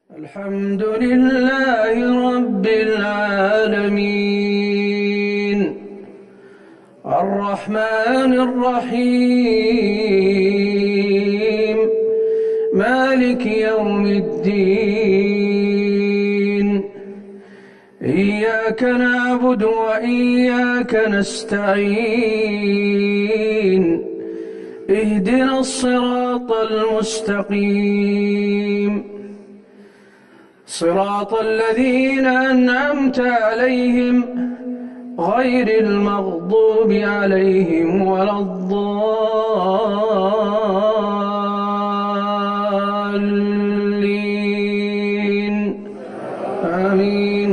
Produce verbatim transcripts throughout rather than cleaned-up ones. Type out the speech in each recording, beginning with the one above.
الحمد لله رب العالمين الرحمن الرحيم مالك يوم الدين إياك نعبد وإياك نستعين اهدنا الصراط المستقيم صراط الذين أنعمت عليهم غير المغضوب عليهم ولا الضالين آمين.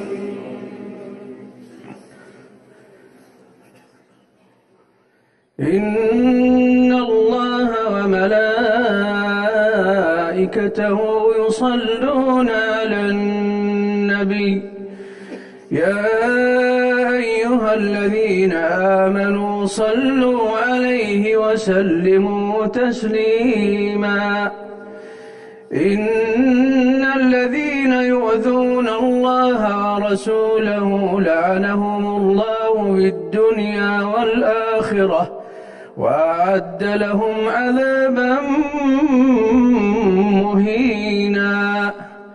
إن الله وملائكته يصلون على النبي يا أيها الذين آمنوا صلوا عليه وسلموا تسليما إن الذين يؤذون الله ورسوله لعنهم الله في الدنيا والآخرة وأعد لهم عذابا مهينا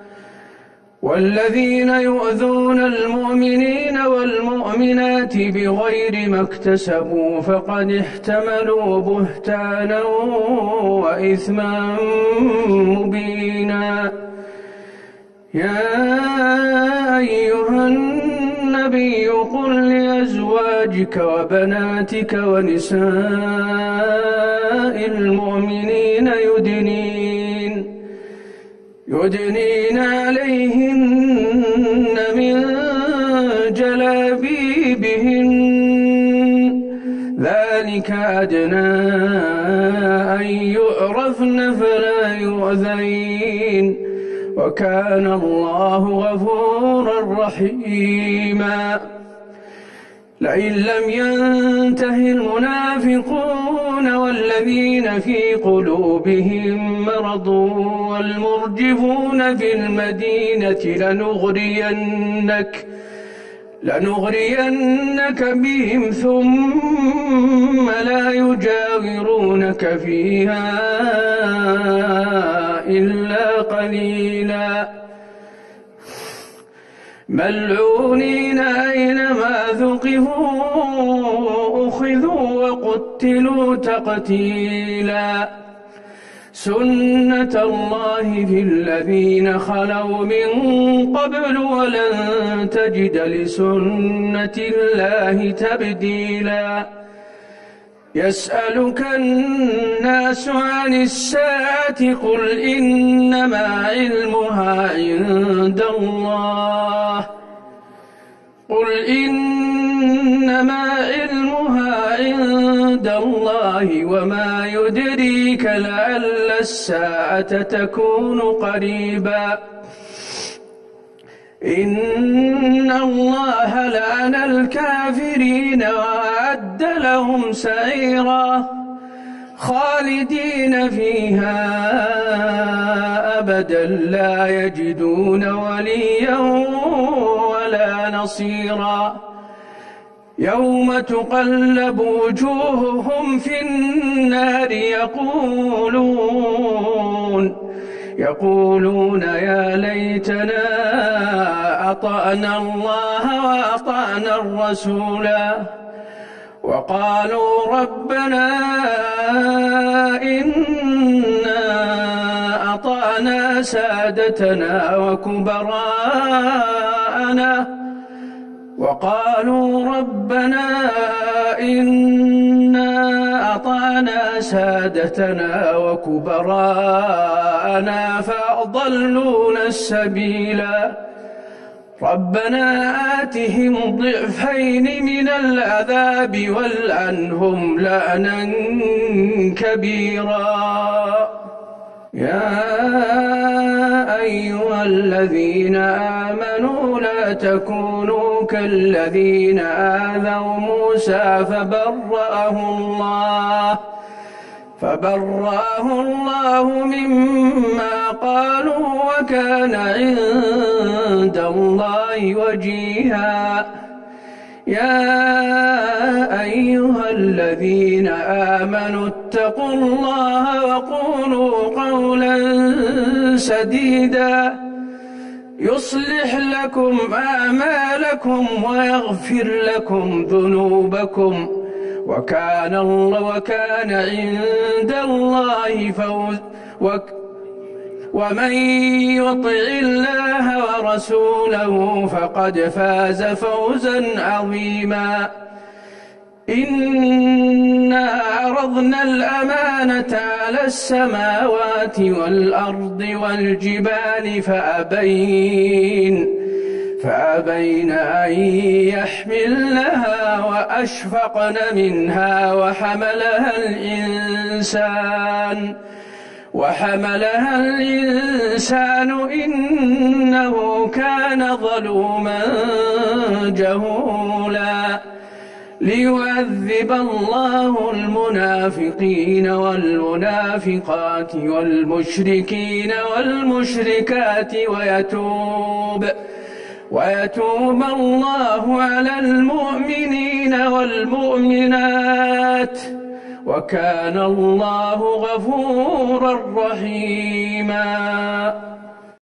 والذين يؤذون المؤمنين والمؤمنات بغير ما اكتسبوا فقد احتملوا بهتانا وإثما مبينا. يا أيها النبي قل لأزواجك وبناتك ونساء المؤمنين يدنين يدنين عليهن من جلابيبهن ذلك أدنى أن يعرفن فلا يؤذين وكان الله غفورا رحيما. لئن لم ينته المنافقون والذين في قلوبهم مرض والمرجفون في المدينة لنغرينك لنغرينك بهم ثم لا يجاورونك فيها إلا قليلا ملعونين أينما ثقفوا أخذوا وقتلوا تقتيلا سنة الله في الذين خلوا من قبل ولن تجد لسنة الله تبديلا. يسألك الناس عن الساعة قل إنما علمها عند الله قل إنما علمها عند الله وما يدريك لعل الساعة تكون قريبا. إن الله لعن الكافرين وأعد لهم سعيرا خالدين فيها أبدا لا يجدون وليا ولا نصيرا. يوم تقلب وجوههم في النار يقولون يقولون يا ليتنا أطعنا الله وأطعنا الرسولا وقالوا ربنا إنا أطعنا سادتنا وكبراءنا وقالوا ربنا إنا أطعنا سادتنا وكبراءنا فأضلونا السبيلا ربنا آتهم ضعفين من العذاب والعنهم لعنا كبيرا. يا أيها الذين آمنوا لا تكونوا كالذين آذوا موسى فبرأه الله فبرأه الله مما قالوا وكان عند الله وجيها. يا أيها الذين آمنوا اتقوا الله وقولوا قولا سديدا يصلح لكم أعمالكم ويغفر لكم ذنوبكم وكان الله وكان عند الله فوز وك ومن يطع الله ورسوله فقد فاز فوزا عظيما. إنا عرضنا الأمانة على السماوات والأرض والجبال فأبين فأبين أن يحملنها وأشفقن منها وحملها الإنسان وحملها الإنسان إنه كان ظلوما جهولا. ليعذب الله المنافقين والمنافقات والمشركين والمشركات ويتوب ويتوب الله على المؤمنين والمؤمنات وكان الله غفورا رحيما.